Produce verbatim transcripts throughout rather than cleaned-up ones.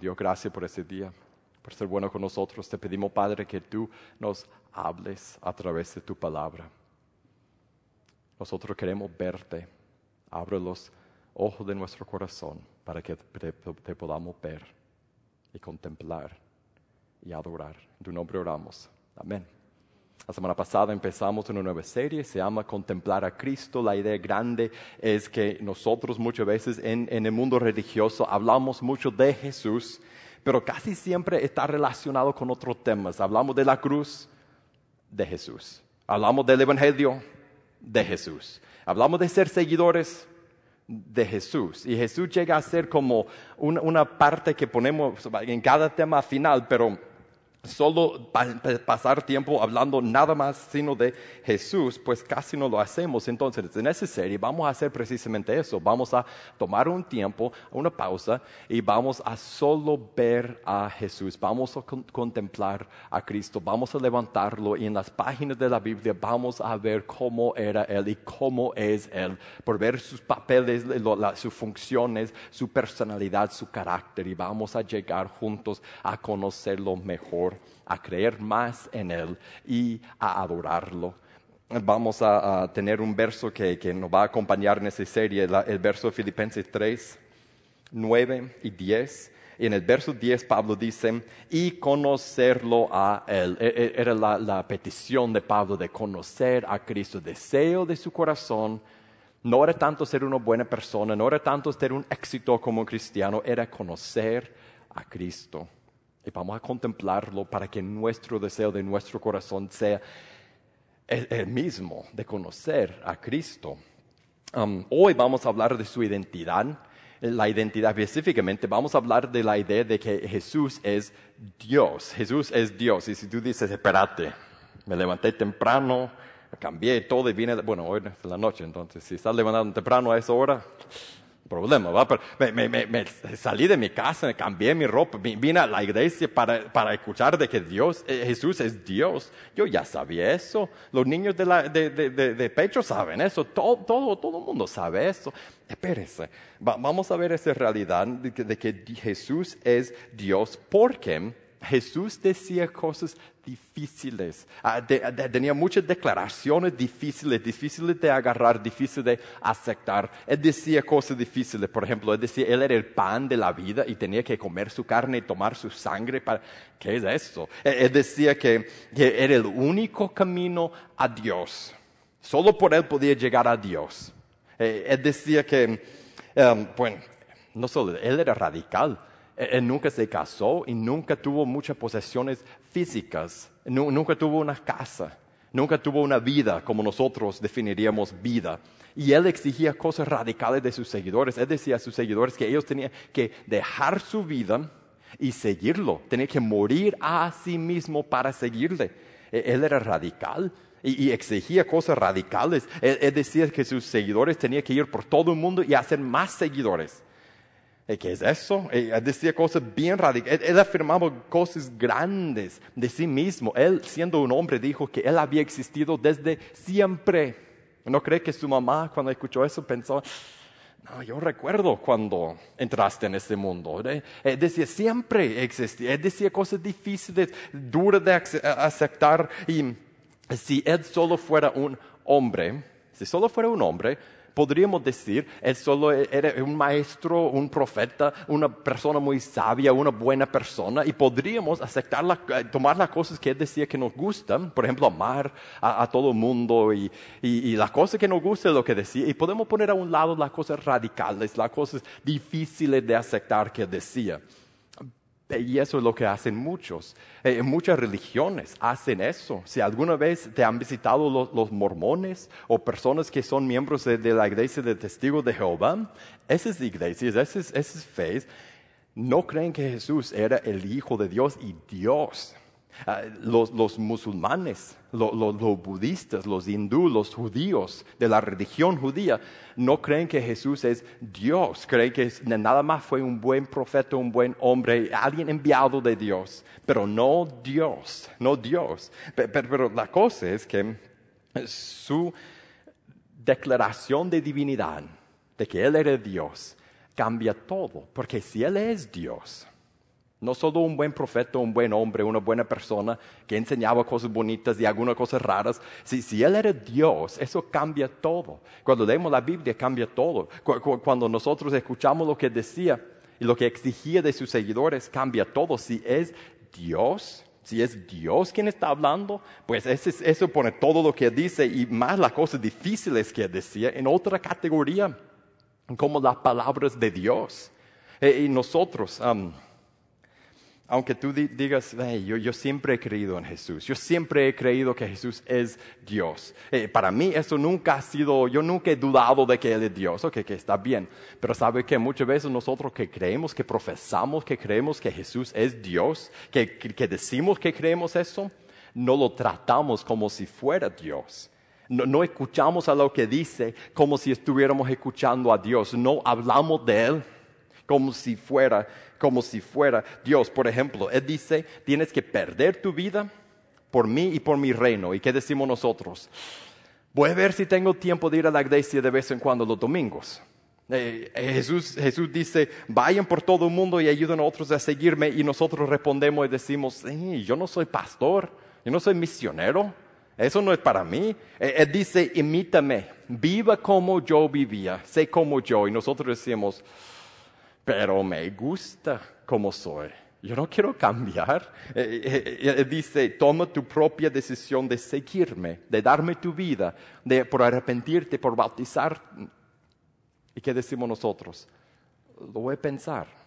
Dios, gracias por ese día, por ser bueno con nosotros. Te pedimos, Padre, que tú nos hables a través de tu palabra. Nosotros queremos verte. Abre los ojos de nuestro corazón para que te, te podamos ver y contemplar y adorar. En tu nombre oramos. Amén. La semana pasada empezamos una nueva serie, se llama Contemplar a Cristo. La idea grande es que nosotros muchas veces en, en el mundo religioso hablamos mucho de Jesús, pero casi siempre está relacionado con otros temas. Hablamos de la cruz, de Jesús. Hablamos del Evangelio, de Jesús. Hablamos de ser seguidores, de Jesús. Y Jesús llega a ser como una, una parte que ponemos en cada tema final, pero solo pa- pasar tiempo hablando nada más sino de Jesús, pues casi no lo hacemos. Entonces, en esa serie vamos a hacer precisamente eso. Vamos a tomar un tiempo, una pausa, y vamos a solo ver a Jesús. Vamos a con- contemplar a Cristo. Vamos a levantarlo y en las páginas de la Biblia vamos a ver cómo era Él y cómo es Él. Por ver sus papeles, lo, la, sus funciones, su personalidad, su carácter. Y vamos a llegar juntos a conocerlo mejor, a creer más en Él y a adorarlo. Vamos a, a tener un verso que, que nos va a acompañar en esta serie, la, el verso de Filipenses tres, nueve y diez. Y en el verso diez Pablo dice, y conocerlo a Él. E, e, era la, la petición de Pablo de conocer a Cristo, deseo de su corazón. No era tanto ser una buena persona, no era tanto ser un éxito como cristiano, era conocer a Cristo. Y vamos a contemplarlo para que nuestro deseo de nuestro corazón sea el, el mismo, de conocer a Cristo. Um, hoy vamos a hablar de su identidad, la identidad específicamente. Vamos a hablar de la idea de que Jesús es Dios. Jesús es Dios. Y si tú dices, espérate, me levanté temprano, cambié todo y vine, bueno, hoy es la noche, entonces si estás levantando temprano a esa hora, problema, ¿va? Pero me, me, me, me salí de mi casa, me cambié mi ropa, vine a la iglesia para, para escuchar de que Dios, eh, Jesús es Dios. Yo ya sabía eso. Los niños de, la, de, de, de, de pecho saben eso. Todo, todo, todo el mundo sabe eso. Espérense. Va, vamos a ver esa realidad de que, de que Jesús es Dios porque Jesús decía cosas difíciles, uh, de, de, tenía muchas declaraciones difíciles, difíciles de agarrar, difíciles de aceptar. Él decía cosas difíciles, por ejemplo, él decía, él era el pan de la vida y tenía que comer su carne y tomar su sangre. Para... ¿Qué es esto? Él, él decía que, que era el único camino a Dios. Solo por él podía llegar a Dios. Eh, él decía que, um, bueno, no solo, él era radical. Él nunca se casó y nunca tuvo muchas posesiones físicas. Nunca tuvo una casa. Nunca tuvo una vida como nosotros definiríamos vida. Y él exigía cosas radicales de sus seguidores. Él decía a sus seguidores que ellos tenían que dejar su vida y seguirlo. Tenían que morir a sí mismo para seguirle. Él era radical y, y exigía cosas radicales. Él, él decía que sus seguidores tenían que ir por todo el mundo y hacer más seguidores. ¿Qué es eso? Él decía cosas bien radicales. Él, él afirmaba cosas grandes de sí mismo. Él, siendo un hombre, dijo que él había existido desde siempre. ¿No cree que su mamá, cuando escuchó eso, pensó, no, yo recuerdo cuando entraste en este mundo? Él decía, siempre existía. Él decía cosas difíciles, duras de aceptar. Y si él solo fuera un hombre, si solo fuera un hombre, podríamos decir, él solo era un maestro, un profeta, una persona muy sabia, una buena persona, y podríamos aceptar, la, tomar las cosas que él decía que nos gustan, por ejemplo, amar a, a todo el mundo, y, y, y las cosas que nos gustan, lo que decía, y podemos poner a un lado las cosas radicales, las cosas difíciles de aceptar que él decía. Y eso es lo que hacen muchos. Eh, muchas religiones hacen eso. Si alguna vez te han visitado los, los mormones o personas que son miembros de, de la iglesia de Testigos de Jehová, esas iglesias, esas, esas fes, no creen que Jesús era el Hijo de Dios y Dios. Uh, los, los musulmanes, lo, lo, los budistas, los hindúes, los judíos de la religión judía no creen que Jesús es Dios. Creen que nada más fue un buen profeta, un buen hombre, alguien enviado de Dios, pero no Dios, no Dios. Pero, pero, pero la cosa es que su declaración de divinidad, de que Él era Dios, cambia todo, porque si Él es Dios, No solo un buen profeta, un buen hombre, una buena persona que enseñaba cosas bonitas y algunas cosas raras. Si, si Él era Dios, eso cambia todo. Cuando leemos la Biblia, cambia todo. Cu- cu- Cuando nosotros escuchamos lo que decía y lo que exigía de sus seguidores, cambia todo. Si es Dios, si es Dios quien está hablando, pues ese- eso pone todo lo que dice y más las cosas difíciles que decía en otra categoría, como las palabras de Dios. Eh, y nosotros... um, Aunque tú di- digas, hey, yo, yo siempre he creído en Jesús, yo siempre he creído que Jesús es Dios. Eh, para mí eso nunca ha sido, yo nunca he dudado de que Él es Dios, ok, que está bien. Pero sabe que muchas veces nosotros que creemos, que profesamos, que creemos que Jesús es Dios, que, que, que decimos que creemos eso, no lo tratamos como si fuera Dios. No, no escuchamos a lo que dice como si estuviéramos escuchando a Dios. No hablamos de Él como si fuera, como si fuera Dios. Por ejemplo, Él dice, tienes que perder tu vida por mí y por mi reino. ¿Y qué decimos nosotros? Voy a ver si tengo tiempo de ir a la iglesia de vez en cuando los domingos. Eh, Jesús, Jesús dice, vayan por todo el mundo y ayuden a otros a seguirme. Y nosotros respondemos y decimos, eh, yo no soy pastor, yo no soy misionero. Eso no es para mí. Eh, Él dice, imítame, viva como yo vivía, sé como yo. Y nosotros decimos, pero me gusta como soy. Yo no quiero cambiar. Eh, eh, eh, dice, toma tu propia decisión de seguirme, de darme tu vida, de, por arrepentirte, por bautizar. ¿Y qué decimos nosotros? Lo voy a pensar.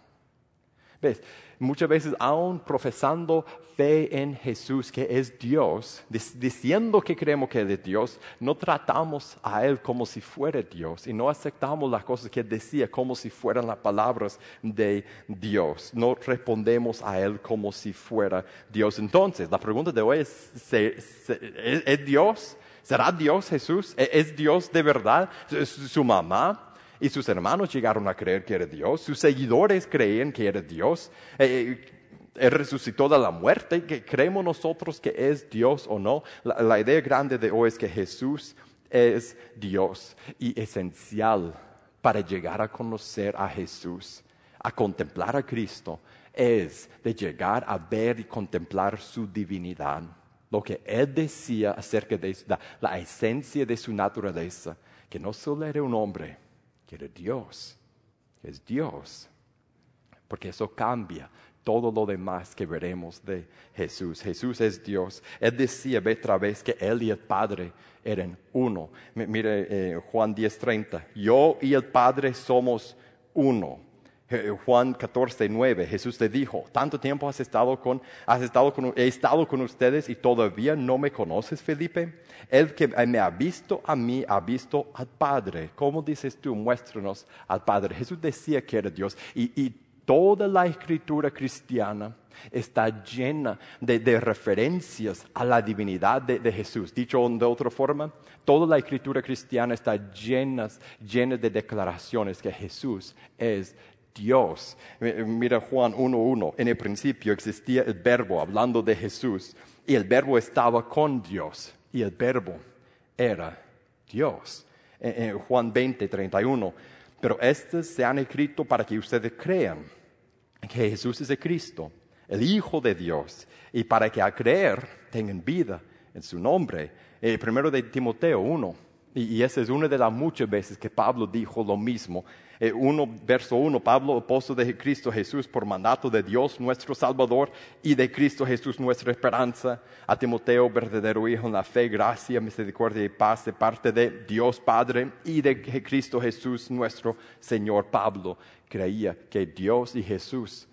¿Ves? Muchas veces aún profesando fe en Jesús, que es Dios, diciendo que creemos que Él es Dios, no tratamos a Él como si fuera Dios y no aceptamos las cosas que Él decía como si fueran las palabras de Dios. No respondemos a Él como si fuera Dios. Entonces, la pregunta de hoy es, ¿se, se, ¿es, ¿es Dios? ¿Será Dios Jesús? ¿Es Dios de verdad? ¿Su mamá y sus hermanos llegaron a creer que era Dios? ¿Sus seguidores creían que era Dios? Eh, Él resucitó de la muerte. ¿Que ¿Creemos nosotros que es Dios o no? La, la idea grande de hoy es que Jesús es Dios y esencial para llegar a conocer a Jesús, a contemplar a Cristo, es de llegar a ver y contemplar su divinidad. Lo que Él decía acerca de la, la esencia de su naturaleza, que no solo era un hombre, que era Dios, que es Dios. Porque eso cambia todo lo demás que veremos de Jesús. Jesús es Dios. Él decía otra vez que Él y el Padre eran uno. M- Mire eh, Juan diez treinta. Yo y el Padre somos uno. Eh, Juan catorce nueve. Jesús le dijo, tanto tiempo has estado con, has estado con, he estado con ustedes y todavía no me conoces, Felipe. El que me ha visto a mí, ha visto al Padre. ¿Cómo dices tú? Muéstranos al Padre. Jesús decía que era Dios. Y, y toda la escritura cristiana está llena de, de referencias a la divinidad de, de Jesús. Dicho de otra forma, toda la escritura cristiana está llena, llena de declaraciones que Jesús es Dios. Mira Juan uno uno. En el principio existía el verbo, hablando de Jesús, y el verbo estaba con Dios, y el verbo era Dios. En Juan veinte treinta y uno. Pero estos se han escrito para que ustedes crean que Jesús es el Cristo, el Hijo de Dios, y para que al creer tengan vida en su nombre. Eh, primero de Timoteo uno, y, y esa es una de las muchas veces que Pablo dijo lo mismo. Eh, uno, verso uno, Pablo, apóstol de Cristo Jesús, por mandato de Dios nuestro Salvador y de Cristo Jesús nuestra esperanza, a Timoteo, verdadero hijo en la fe, gracia, misericordia y paz de parte de Dios Padre y de Cristo Jesús nuestro Señor. Pablo creía que Dios y Jesús,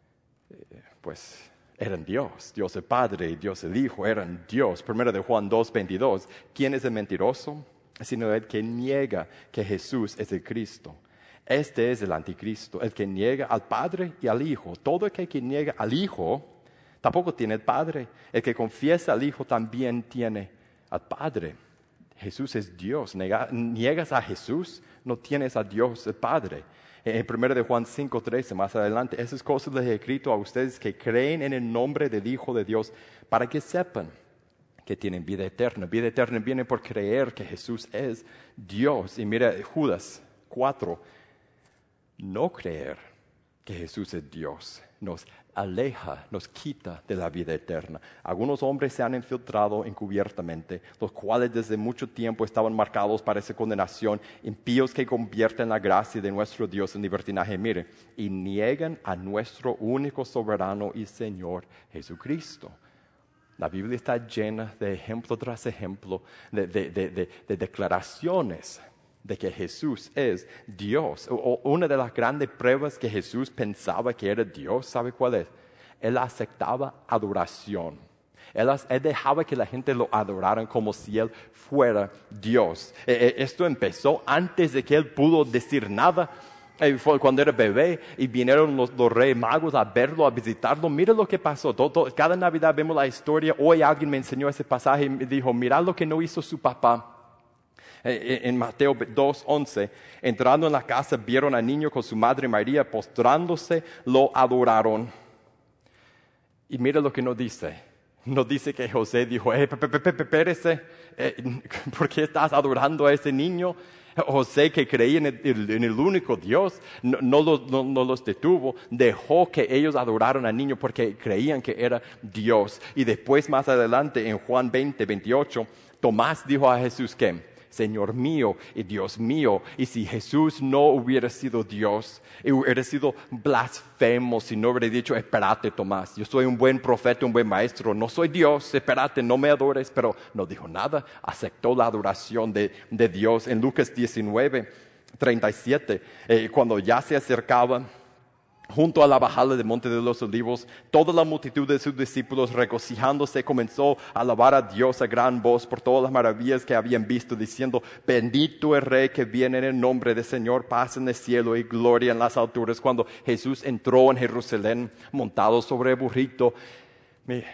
eh, pues, eran Dios. Dios el Padre y Dios el Hijo eran Dios. Primero de Juan dos veintidós. ¿Quién es el mentiroso? Sino el que niega que Jesús es el Cristo. Este es el anticristo, el que niega al Padre y al Hijo. Todo aquel que niega al Hijo tampoco tiene el Padre. El que confiesa al Hijo también tiene al Padre. Jesús es Dios. Nega, niegas a Jesús, no tienes a Dios el Padre. En primero de Juan cinco trece, más adelante, esas cosas les he escrito a ustedes que creen en el nombre del Hijo de Dios, para que sepan que tienen vida eterna. Vida eterna viene por creer que Jesús es Dios. Y mira, Judas cuatro, no creer que Jesús es Dios nos aleja, nos quita de la vida eterna. Algunos hombres se han infiltrado encubiertamente, los cuales desde mucho tiempo estaban marcados para esa condenación, impíos que convierten la gracia de nuestro Dios en libertinaje, mire, y niegan a nuestro único soberano y Señor Jesucristo. La Biblia está llena de ejemplo tras ejemplo, de, de, de, de, de declaraciones de que Jesús es Dios. O, una de las grandes pruebas que Jesús pensaba que era Dios, ¿sabe cuál es? Él aceptaba adoración. Él, él dejaba que la gente lo adoraran como si Él fuera Dios. Eh, esto empezó antes de que Él pudo decir nada. Eh, fue cuando era bebé y vinieron los, los reyes magos a verlo, a visitarlo. Mira lo que pasó. Todo, todo, cada Navidad vemos la historia. Hoy alguien me enseñó ese pasaje y me dijo, mira lo que no hizo su papá. En Mateo dos once, entrando en la casa, vieron al niño con su madre María, postrándose, lo adoraron. Y mira lo que no dice. No dice que José dijo, eh, espérese, eh, ¿por qué estás adorando a ese niño? José, que creía en el, en el único Dios, no, no, los, no, no los detuvo, dejó que ellos adoraran al niño porque creían que era Dios. Y después, más adelante, en Juan veinte, veintiocho, Tomás dijo a Jesús que, Señor mío y Dios mío. Y si Jesús no hubiera sido Dios, hubiera sido blasfemo si no hubiera dicho, espérate Tomás, yo soy un buen profeta, un buen maestro, no soy Dios, espérate, no me adores. Pero no dijo nada, aceptó la adoración de, de Dios. En Lucas diecinueve, treinta y siete, eh, cuando ya se acercaba junto a la bajada del Monte de los Olivos, toda la multitud de sus discípulos, regocijándose, comenzó a alabar a Dios a gran voz por todas las maravillas que habían visto, diciendo, bendito el Rey que viene en el nombre del Señor, paz en el cielo y gloria en las alturas. Cuando Jesús entró en Jerusalén montado sobre el burrito, mire,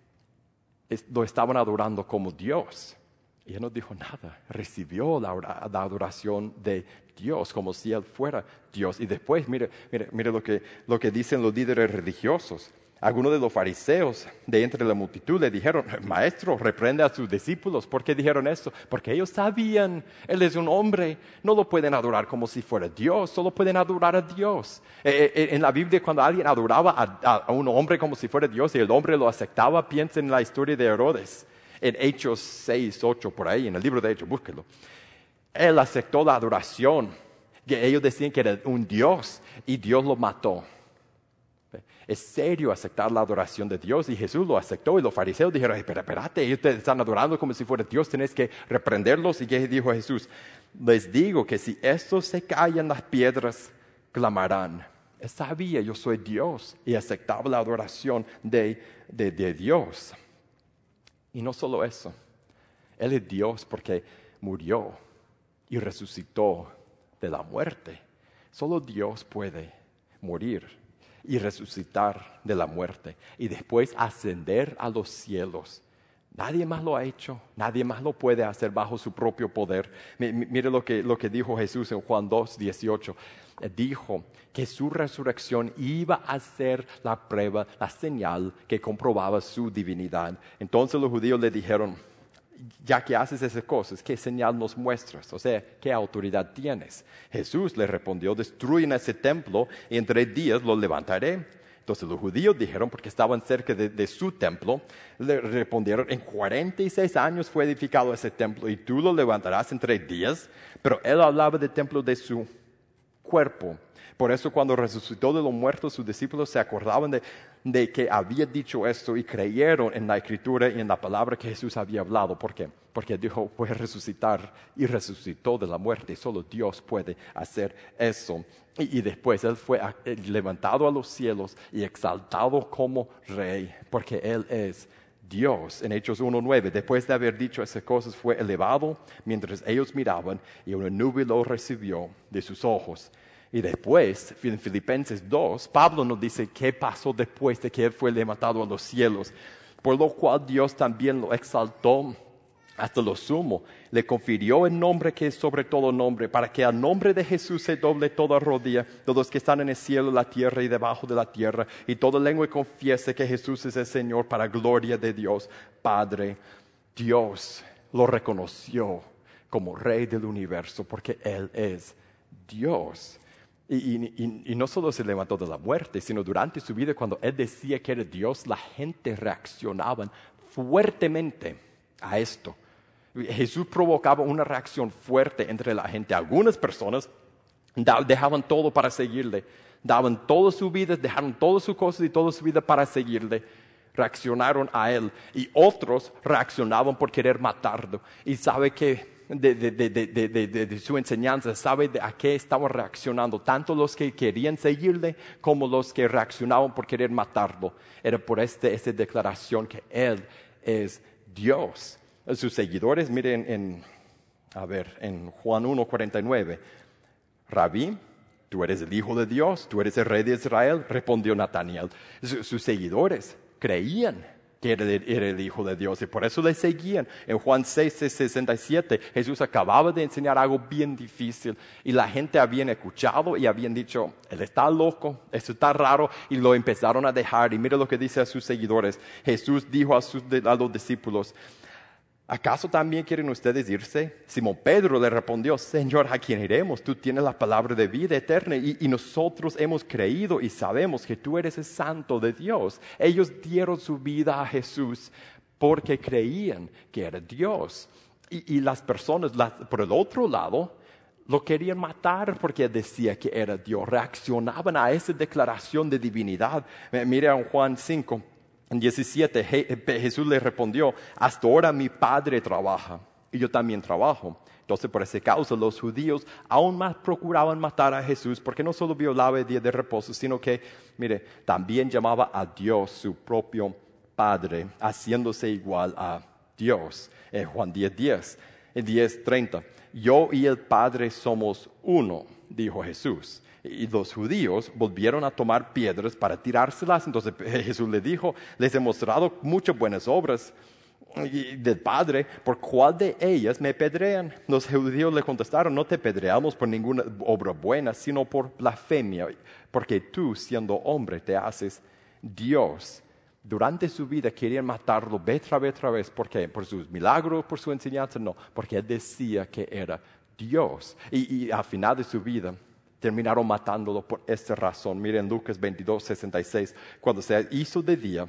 lo estaban adorando como Dios. Y Él no dijo nada, recibió la, la adoración de Dios como si Él fuera Dios. Y después, mire, mire, mire lo que, lo que dicen los líderes religiosos. Algunos de los fariseos de entre la multitud le dijeron, Maestro, reprende a sus discípulos. ¿Por qué dijeron eso? Porque ellos sabían, Él es un hombre, no lo pueden adorar como si fuera Dios, solo pueden adorar a Dios. Eh, eh, en la Biblia, cuando alguien adoraba a, a, a un hombre como si fuera Dios y el hombre lo aceptaba, piensen en la historia de Herodes. En Hechos seis, ocho, por ahí, en el libro de Hechos, búsquelo. Él aceptó la adoración, que ellos decían que era un Dios, y Dios lo mató. Es serio aceptar la adoración de Dios, y Jesús lo aceptó, y los fariseos dijeron, espera, espérate, ellos te están adorando como si fuera Dios, tenés que reprenderlos. ¿Y qué dijo Jesús? Les digo que si estos se callan, las piedras clamarán. Él sabía, yo soy Dios, y aceptaba la adoración de, de, de Dios. Y no solo eso, Él es Dios porque murió y resucitó de la muerte. Solo Dios puede morir y resucitar de la muerte y después ascender a los cielos. Nadie más lo ha hecho, nadie más lo puede hacer bajo su propio poder. Mire lo que, lo que dijo Jesús en Juan dos, dieciocho. Dijo que su resurrección iba a ser la prueba, la señal que comprobaba su divinidad. Entonces los judíos le dijeron, ya que haces esas cosas, ¿qué señal nos muestras? O sea, ¿qué autoridad tienes? Jesús le respondió, destruyen ese templo y en tres días lo levantaré. Entonces los judíos dijeron, porque estaban cerca de, de su templo, le respondieron, en cuarenta y seis años fue edificado ese templo y tú lo levantarás en tres días. Pero él hablaba del templo de su cuerpo. Por eso cuando resucitó de los muertos, sus discípulos se acordaban de, de que había dicho esto y creyeron en la escritura y en la palabra que Jesús había hablado. ¿Por qué? Porque dijo, voy a resucitar, y resucitó de la muerte. Solo Dios puede hacer eso. Y, y después Él fue a, levantado a los cielos y exaltado como Rey, porque Él es Dios. En Hechos uno nueve, después de haber dicho esas cosas, fue elevado mientras ellos miraban y una nube lo recibió de sus ojos. Y después, en Filipenses dos, Pablo nos dice qué pasó después de que Él fue levantado a los cielos. Por lo cual Dios también lo exaltó hasta lo sumo. Le confirió el nombre que es sobre todo nombre, para que al nombre de Jesús se doble toda rodilla, de los que están en el cielo, la tierra y debajo de la tierra, y toda lengua confiese que Jesús es el Señor, para gloria de Dios Padre. Dios lo reconoció como Rey del universo, porque Él es Dios. Y, y, y, y no solo se levantó de la muerte, sino durante su vida, cuando Él decía que era Dios, la gente reaccionaba fuertemente a esto. Jesús provocaba una reacción fuerte entre la gente. Algunas personas dejaban todo para seguirle, daban toda su vida, dejaron todas sus cosas y toda su vida para seguirle. Reaccionaron a Él. Y otros reaccionaban por querer matarlo. Y sabe que de, de, de, de, de, de, de su enseñanza, sabe de a qué estaban reaccionando. Tanto los que querían seguirle como los que reaccionaban por querer matarlo. Era por este, esta declaración que Él es Dios. Sus seguidores, miren en, a ver, en Juan uno cuarenta y nueve. Rabí, tú eres el Hijo de Dios, tú eres el Rey de Israel, respondió Natanael. Sus seguidores creían que era, era el Hijo de Dios y por eso le seguían. En Juan seis sesenta y siete, Jesús acababa de enseñar algo bien difícil y la gente habían escuchado y habían dicho, Él está loco, esto está raro, y lo empezaron a dejar. Y mira lo que dice a sus seguidores. Jesús dijo a, sus, a los discípulos, ¿acaso también quieren ustedes irse? Simón Pedro le respondió, Señor, ¿a quién iremos? Tú tienes la palabra de vida eterna y, y nosotros hemos creído y sabemos que tú eres el Santo de Dios. Ellos dieron su vida a Jesús porque creían que era Dios. Y, y las personas, las, por el otro lado, lo querían matar porque decía que era Dios. Reaccionaban a esa declaración de divinidad. Mira en Juan cinco. En diecisiete, Jesús le respondió, hasta ahora mi Padre trabaja y yo también trabajo. Entonces, por esa causa, los judíos aún más procuraban matar a Jesús porque no solo violaba el día de reposo, sino que, mire, también llamaba a Dios su propio Padre, haciéndose igual a Dios. En Juan diez diez, en diez treinta, yo y el Padre somos uno, dijo Jesús. Y los judíos volvieron a tomar piedras para tirárselas. Entonces Jesús le dijo, les he mostrado muchas buenas obras del Padre, ¿por cuál de ellas me pedrean? Los judíos le contestaron, no te pedreamos por ninguna obra buena, sino por blasfemia, porque tú, siendo hombre, te haces Dios. Durante su vida querían matarlo vez tras vez tras vez. ¿Por qué? ¿Por sus milagros, por su enseñanza? No, porque él decía que era Dios. Y, y al final de su vida terminaron matándolo por esta razón. Miren Lucas veintidós sesenta y seis. Cuando se hizo de día,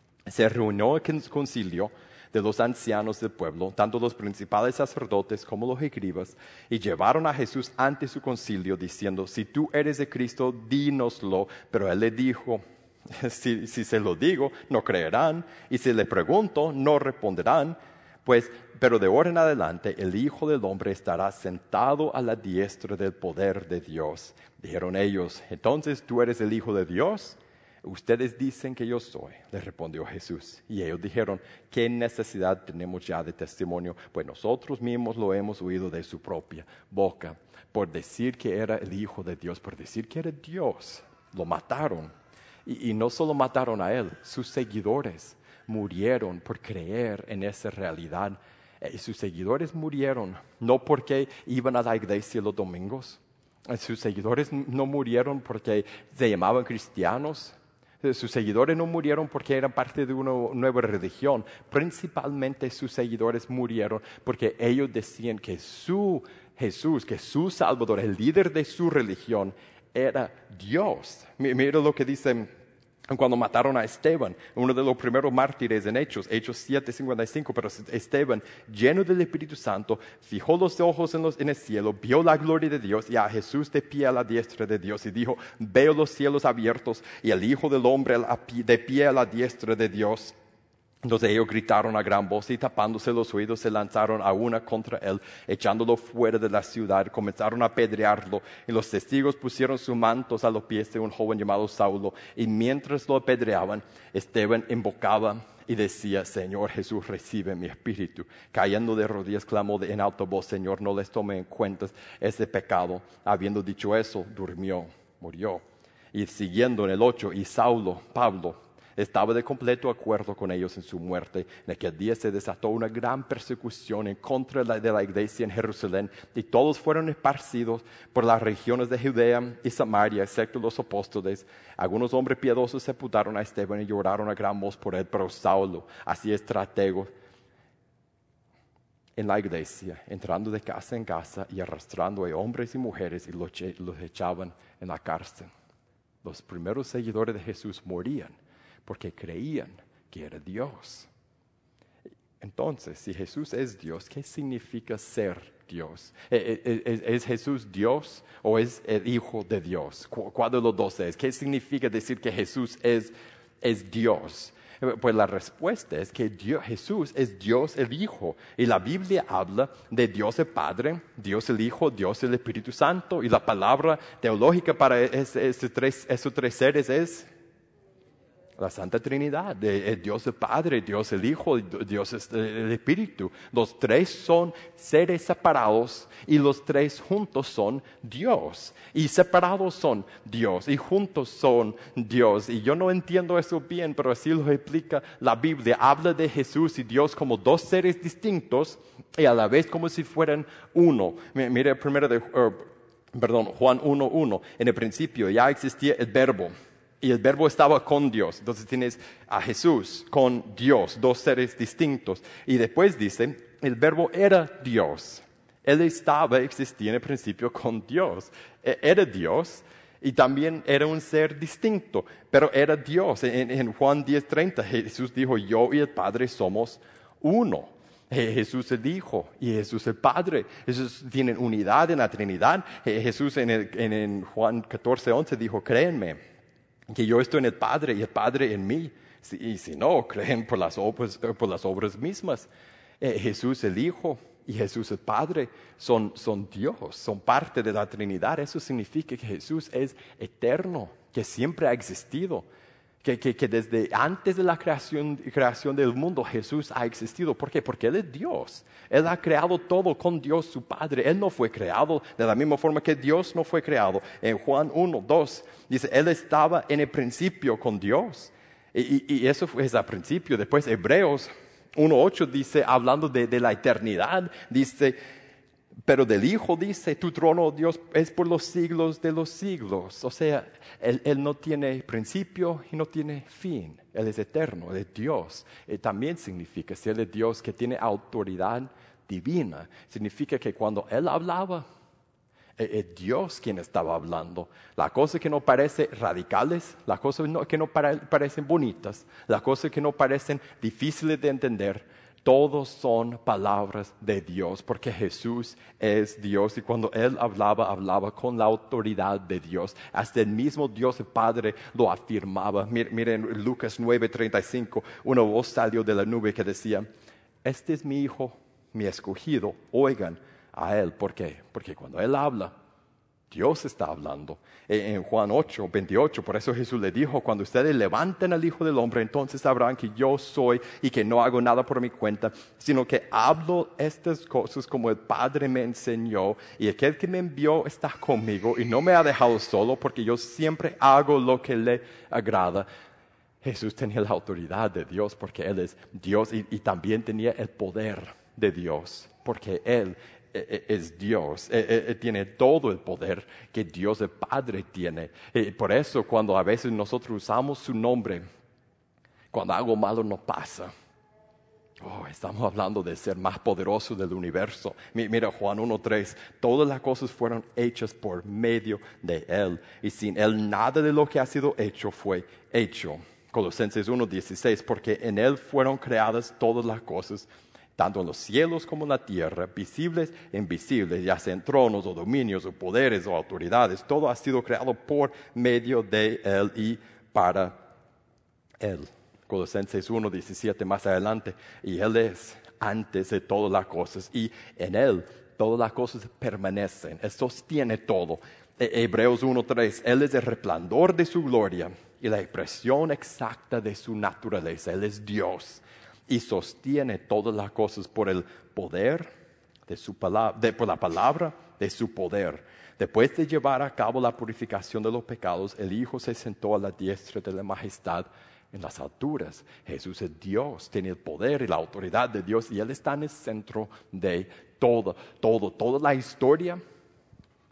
se reunió el concilio de los ancianos del pueblo, tanto los principales sacerdotes como los escribas, y llevaron a Jesús ante su concilio, diciendo, si tú eres de Cristo, dínoslo. Pero él le dijo, si, si se lo digo, no creerán, y si le pregunto, no responderán. Pues, pero de ahora en adelante el Hijo del Hombre estará sentado a la diestra del poder de Dios. Dijeron ellos, entonces tú eres el Hijo de Dios. Ustedes dicen que yo soy, le respondió Jesús. Y ellos dijeron, ¿qué necesidad tenemos ya de testimonio? Pues nosotros mismos lo hemos oído de su propia boca. Por decir que era el Hijo de Dios, por decir que era Dios, lo mataron. Y, y no solo mataron a él, sus seguidores murieron por creer en esa realidad. Y sus seguidores murieron no porque iban a la iglesia los domingos. Sus seguidores no murieron porque se llamaban cristianos. Sus seguidores no murieron porque eran parte de una nueva religión. Principalmente sus seguidores murieron porque ellos decían que su Jesús, que su Salvador, el líder de su religión, era Dios. Mira lo que dicen cuando mataron a Esteban, uno de los primeros mártires en Hechos, Hechos siete cincuenta y cinco. Pero Esteban, lleno del Espíritu Santo, fijó los ojos en, los, en el cielo, vio la gloria de Dios y a Jesús de pie a la diestra de Dios y dijo, veo los cielos abiertos y el Hijo del Hombre de pie a la diestra de Dios. Entonces ellos gritaron a gran voz y tapándose los oídos se lanzaron a una contra él, echándolo fuera de la ciudad, comenzaron a apedrearlo y los testigos pusieron sus mantos a los pies de un joven llamado Saulo y mientras lo apedreaban, Esteban invocaba y decía, Señor Jesús, recibe mi espíritu. Cayendo de rodillas clamó en alta voz, Señor, no les tome en cuenta ese pecado. Habiendo dicho eso, durmió, murió. Y siguiendo en el ocho, y Saulo, Pablo, estaba de completo acuerdo con ellos en su muerte. En aquel día se desató una gran persecución en contra de la, de la iglesia en Jerusalén y todos fueron esparcidos por las regiones de Judea y Samaria, excepto los apóstoles. Algunos hombres piadosos sepultaron a Esteban y lloraron a gran voz por él, pero Saulo, así estratego, en la iglesia, entrando de casa en casa y arrastrando a hombres y mujeres y los, los echaban en la cárcel. Los primeros seguidores de Jesús morían porque creían que era Dios. Entonces, si Jesús es Dios, ¿qué significa ser Dios? ¿Es, es, ¿Es Jesús Dios o es el Hijo de Dios? ¿Cuál de los dos es? ¿Qué significa decir que Jesús es, es Dios? Pues la respuesta es que Dios, Jesús es Dios el Hijo. Y la Biblia habla de Dios el Padre, Dios el Hijo, Dios el Espíritu Santo. Y la palabra teológica para ese, ese tres, esos tres seres es la Santa Trinidad. Es Dios el Padre, Dios el Hijo, Dios el Espíritu. Los tres son seres separados y los tres juntos son Dios. Y separados son Dios y juntos son Dios. Y yo no entiendo eso bien, pero así lo explica la Biblia. Habla de Jesús y Dios como dos seres distintos y a la vez como si fueran uno. Mire primero de, uh, perdón, Juan uno uno. En el principio ya existía el Verbo. Y el Verbo estaba con Dios. Entonces tienes a Jesús con Dios, dos seres distintos. Y después dice, el Verbo era Dios. Él estaba, existía en el principio con Dios. Era Dios y también era un ser distinto, pero era Dios. En, en Juan diez treinta Jesús dijo, yo y el Padre somos uno. Jesús el Hijo y Jesús el Padre. Jesús tienen unidad en la Trinidad. Jesús en, el, en, en Juan catorce once dijo, créanme que yo estoy en el Padre y el Padre en mí. Y si no, creen por las obras, por las obras mismas. Eh, Jesús el Hijo y Jesús el Padre son, son Dios, son parte de la Trinidad. Eso significa que Jesús es eterno, que siempre ha existido. Que, que, que desde antes de la creación, creación del mundo Jesús ha existido. ¿Por qué? Porque Él es Dios. Él ha creado todo con Dios su Padre. Él no fue creado de la misma forma que Dios no fue creado. En Juan uno dos dice, Él estaba en el principio con Dios. Y, y, y eso fue al principio. Después Hebreos uno ocho dice, hablando de, de la eternidad, dice, pero del Hijo dice, tu trono, oh Dios, es por los siglos de los siglos. O sea, él, él no tiene principio y no tiene fin. Él es eterno, Él es Dios. Y también significa, si Él es Dios que tiene autoridad divina, significa que cuando Él hablaba, es Dios quien estaba hablando. Las cosas que no parecen radicales, las cosas no, que no pare, parecen bonitas, las cosas que no parecen difíciles de entender, todos son palabras de Dios, porque Jesús es Dios y cuando Él hablaba, hablaba con la autoridad de Dios. Hasta el mismo Dios el Padre lo afirmaba. Miren, miren Lucas nueve treinta y cinco, una voz salió de la nube que decía, este es mi Hijo, mi escogido, oigan a Él. ¿Por qué? Porque cuando Él habla, Dios está hablando. En Juan ocho veintiocho, por eso Jesús le dijo, cuando ustedes levanten al Hijo del Hombre, entonces sabrán que yo soy y que no hago nada por mi cuenta, sino que hablo estas cosas como el Padre me enseñó, y aquel que me envió está conmigo y no me ha dejado solo, porque yo siempre hago lo que le agrada. Jesús tenía la autoridad de Dios porque Él es Dios y, y también tenía el poder de Dios, porque Él es Dios, él tiene todo el poder que Dios el Padre tiene. Por eso cuando a veces nosotros usamos su nombre, cuando algo malo nos pasa, oh, estamos hablando de ser más poderoso del universo. Mira Juan uno tres, todas las cosas fueron hechas por medio de Él, y sin Él nada de lo que ha sido hecho fue hecho. Colosenses uno dieciséis, porque en Él fueron creadas todas las cosas, tanto en los cielos como en la tierra, visibles e invisibles, ya sean tronos o dominios o poderes o autoridades, todo ha sido creado por medio de Él y para Él. Colosenses uno diecisiete más adelante, y Él es antes de todas las cosas, y en Él todas las cosas permanecen, Él sostiene todo. Hebreos uno tres, Él es el resplandor de su gloria y la expresión exacta de su naturaleza. Él es Dios y sostiene todas las cosas por el poder de su palabra, de, por la palabra de su poder. Después de llevar a cabo la purificación de los pecados, el Hijo se sentó a la diestra de la majestad en las alturas. Jesús es Dios, tiene el poder y la autoridad de Dios y Él está en el centro de todo, todo, toda la historia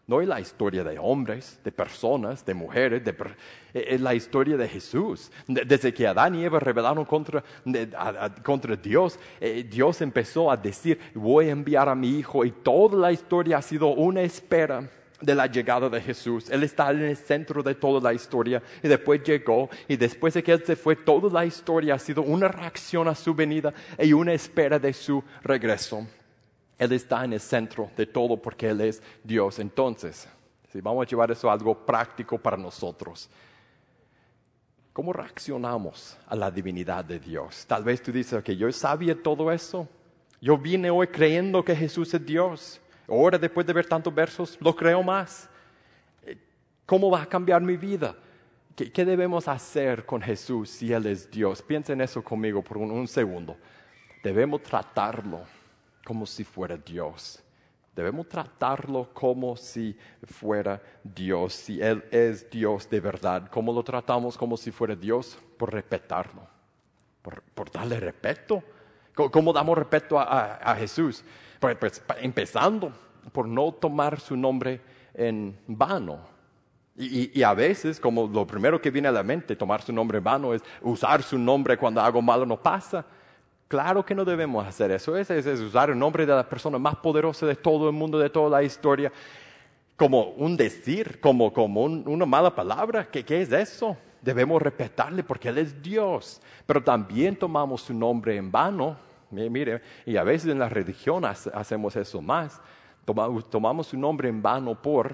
No es la historia de hombres, de personas, de mujeres, de per- es la historia de Jesús. De- desde que Adán y Eva rebelaron contra, de- a- a- contra Dios, eh, Dios empezó a decir, voy a enviar a mi Hijo, y toda la historia ha sido una espera de la llegada de Jesús. Él está en el centro de toda la historia, y después llegó, y después de que Él se fue, toda la historia ha sido una reacción a su venida y una espera de su regreso. Él está en el centro de todo porque Él es Dios. Entonces, si vamos a llevar eso a algo práctico para nosotros, ¿cómo reaccionamos a la divinidad de Dios? Tal vez tú dices, que yo sabía todo eso. Yo vine hoy creyendo que Jesús es Dios. Ahora, después de ver tantos versos, lo creo más. ¿Cómo va a cambiar mi vida? ¿Qué, qué debemos hacer con Jesús si Él es Dios? Piensa en eso conmigo por un, un segundo. Debemos tratarlo como si fuera Dios. Debemos tratarlo como si fuera Dios. Si Él es Dios de verdad, ¿cómo lo tratamos como si fuera Dios? Por respetarlo, por, por darle respeto. ¿Cómo, cómo damos respeto a, a, a Jesús? Pues, pues, empezando por no tomar su nombre en vano. Y, y, y a veces, como lo primero que viene a la mente, tomar su nombre en vano es usar su nombre cuando algo malo no pasa. Claro que no debemos hacer eso. Es, es, es usar el nombre de la persona más poderosa de todo el mundo, de toda la historia, como un decir, como, como un, una mala palabra. ¿Qué, ¿Qué es eso? Debemos respetarle porque Él es Dios. Pero también tomamos su nombre en vano. Mire, y a veces en la religión hacemos eso más. Tomamos, tomamos su nombre en vano por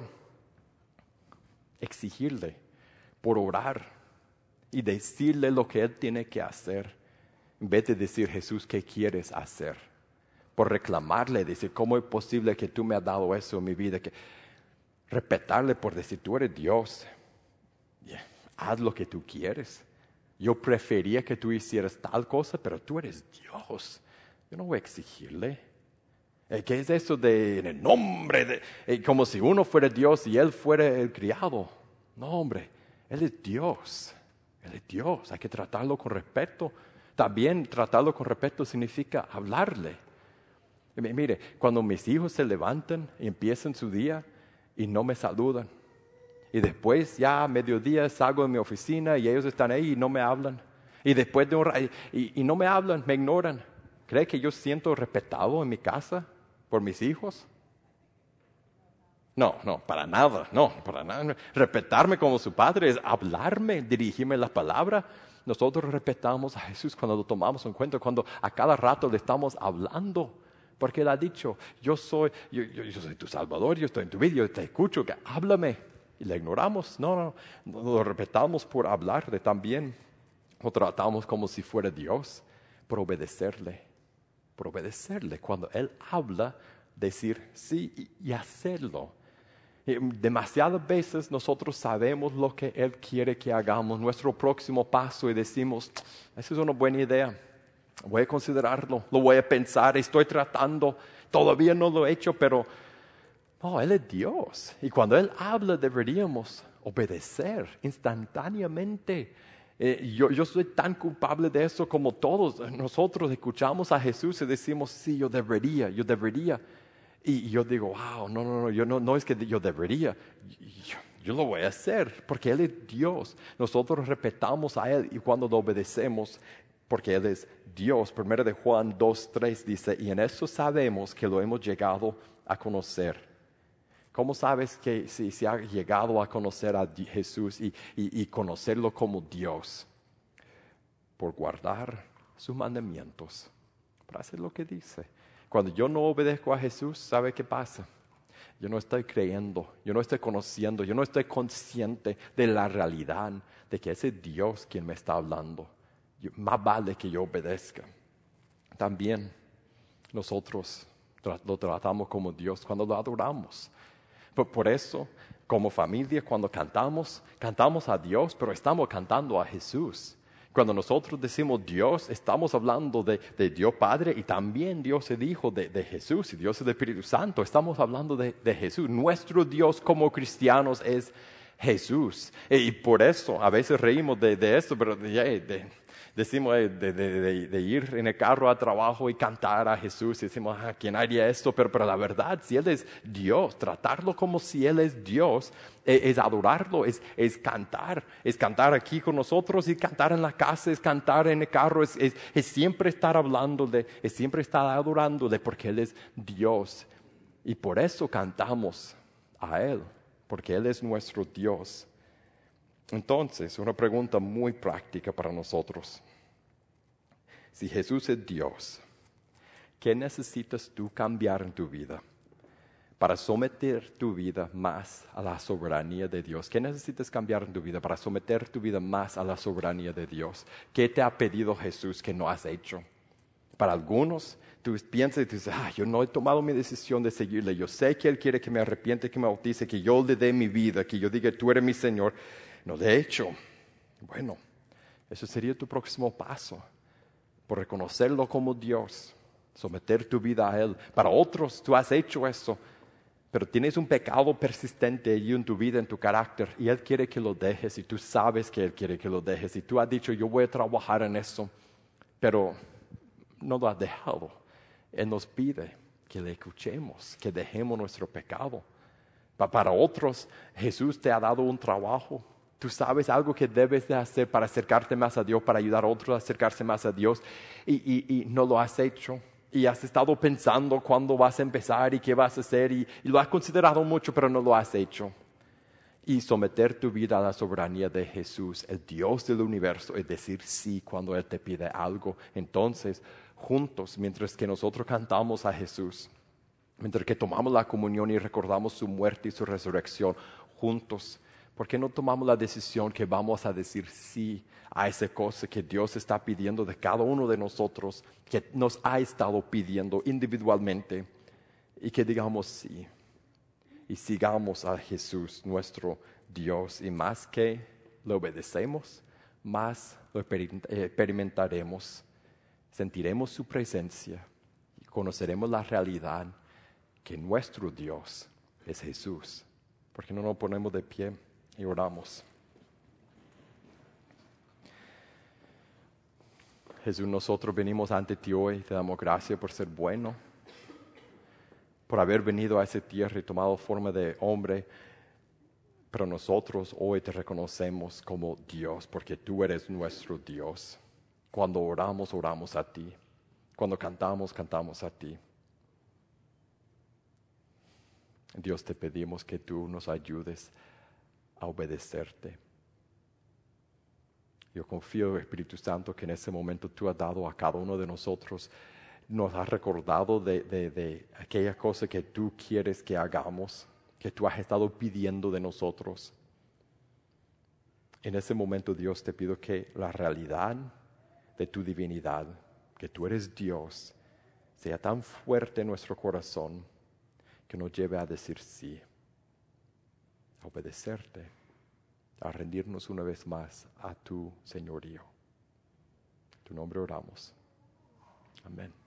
exigirle, por orar y decirle lo que Él tiene que hacer. En vez de decir, Jesús, ¿qué quieres hacer? Por reclamarle, decir, ¿cómo es posible que tú me has dado eso en mi vida? Que respetarle por decir, tú eres Dios. Yeah, haz lo que tú quieres. Yo prefería que tú hicieras tal cosa, pero tú eres Dios. Yo no voy a exigirle. ¿Qué es eso de en el nombre de, eh, como si uno fuera Dios y Él fuera el criado? No, hombre, Él es Dios. Él es Dios. Hay que tratarlo con respeto. También tratarlo con respeto significa hablarle. Mire, cuando mis hijos se levantan y empiezan su día y no me saludan, y después ya a mediodía salgo de mi oficina y ellos están ahí y no me hablan, y después de un rato, y, y no me hablan, me ignoran, ¿cree que yo siento respetado en mi casa por mis hijos? No, no, para nada, no, para nada. Respetarme como su padre es hablarme, dirigirme la palabra. Nosotros respetamos a Jesús cuando lo tomamos en cuenta, cuando a cada rato le estamos hablando, porque Él ha dicho, yo soy, yo, yo, yo soy tu Salvador, yo estoy en tu vida, yo te escucho, que háblame. Y le ignoramos. No, no, no, lo respetamos por hablarle también. Lo tratamos como si fuera Dios, por obedecerle, por obedecerle. Cuando Él habla, decir sí y, y hacerlo. Demasiadas veces nosotros sabemos lo que Él quiere que hagamos, nuestro próximo paso, y decimos, esa es una buena idea, voy a considerarlo, lo voy a pensar, estoy tratando, todavía no lo he hecho, pero no, Él es Dios. Y cuando Él habla deberíamos obedecer instantáneamente. Eh, yo, yo soy tan culpable de eso como todos. Nosotros escuchamos a Jesús y decimos, sí, yo debería, yo debería. Y yo digo, wow, no, no, no, yo no, no es que yo debería, yo, yo lo voy a hacer porque Él es Dios. Nosotros respetamos a Él y cuando lo obedecemos, porque Él es Dios. Primero de Juan dos, tres dice, y en eso sabemos que lo hemos llegado a conocer. ¿Cómo sabes que si se ha llegado a conocer a Jesús y, y, y conocerlo como Dios? Por guardar sus mandamientos, por hacer lo que dice. Cuando yo no obedezco a Jesús, ¿sabe qué pasa? Yo no estoy creyendo, yo no estoy conociendo, yo no estoy consciente de la realidad de que ese Dios quien me está hablando. Yo, más vale que yo obedezca. También nosotros tra- lo tratamos como Dios cuando lo adoramos. Por, por eso, como familia, cuando cantamos, cantamos a Dios, pero estamos cantando a Jesús. Cuando nosotros decimos Dios, estamos hablando de, de Dios Padre y también Dios el Hijo de, de Jesús y Dios el Espíritu Santo. Estamos hablando de, de Jesús. Nuestro Dios como cristianos es Jesús. Y por eso a veces reímos de, de esto, pero de, de, decimos de, de, de, de ir en el carro a trabajo y cantar a Jesús. Y decimos, ah, ¿quién haría esto? Pero, pero la verdad, si Él es Dios, tratarlo como si Él es Dios, es, es adorarlo, es, es cantar. Es cantar aquí con nosotros y cantar en la casa, es cantar en el carro, es, es, es siempre estar hablándole, es siempre estar adorándole porque Él es Dios. Y por eso cantamos a Él, porque Él es nuestro Dios. Entonces, una pregunta muy práctica para nosotros. Si Jesús es Dios, ¿qué necesitas tú cambiar en tu vida para someter tu vida más a la soberanía de Dios? ¿Qué necesitas cambiar en tu vida para someter tu vida más a la soberanía de Dios? ¿Qué te ha pedido Jesús que no has hecho? Para algunos, tú piensas y tú dices, ah, yo no he tomado mi decisión de seguirle. Yo sé que Él quiere que me arrepiente, que me bautice, que yo le dé mi vida, que yo diga, tú eres mi Señor. No lo he hecho. Bueno, eso sería tu próximo paso. Por reconocerlo como Dios, someter tu vida a Él. Para otros, tú has hecho eso, pero tienes un pecado persistente allí en tu vida, en tu carácter, y Él quiere que lo dejes, y tú sabes que Él quiere que lo dejes, y tú has dicho, yo voy a trabajar en eso, pero no lo has dejado. Él nos pide que le escuchemos, que dejemos nuestro pecado. Para otros, Jesús te ha dado un trabajo. Tú sabes algo que debes de hacer para acercarte más a Dios, para ayudar a otros a acercarse más a Dios, y, y, y no lo has hecho. Y has estado pensando cuándo vas a empezar y qué vas a hacer, y, y lo has considerado mucho, pero no lo has hecho. Y someter tu vida a la soberanía de Jesús, el Dios del universo, es decir sí cuando Él te pide algo. Entonces, juntos, mientras que nosotros cantamos a Jesús, mientras que tomamos la comunión y recordamos su muerte y su resurrección, juntos, ¿por qué no tomamos la decisión que vamos a decir sí a esa cosa que Dios está pidiendo de cada uno de nosotros, que nos ha estado pidiendo individualmente, y que digamos sí? Y sigamos a Jesús, nuestro Dios, y más que lo obedecemos, más lo experimentaremos, sentiremos su presencia y conoceremos la realidad que nuestro Dios es Jesús. ¿Por qué no nos ponemos de pie y oramos? Jesús, nosotros venimos ante ti hoy, te damos gracias por ser bueno, por haber venido a esa tierra y tomado forma de hombre, pero nosotros hoy te reconocemos como Dios, porque tú eres nuestro Dios. Cuando oramos, oramos a ti. Cuando cantamos, cantamos a ti. Dios, te pedimos que tú nos ayudes a obedecerte. Yo confío, Espíritu Santo, que en ese momento tú has dado a cada uno de nosotros, nos has recordado de, de, de aquella cosa que tú quieres que hagamos, que tú has estado pidiendo de nosotros. En ese momento, Dios, te pido que la realidad de tu divinidad, que tú eres Dios, sea tan fuerte en nuestro corazón que nos lleve a decir sí, a obedecerte, a rendirnos una vez más a tu señorío. En tu nombre oramos. Amén.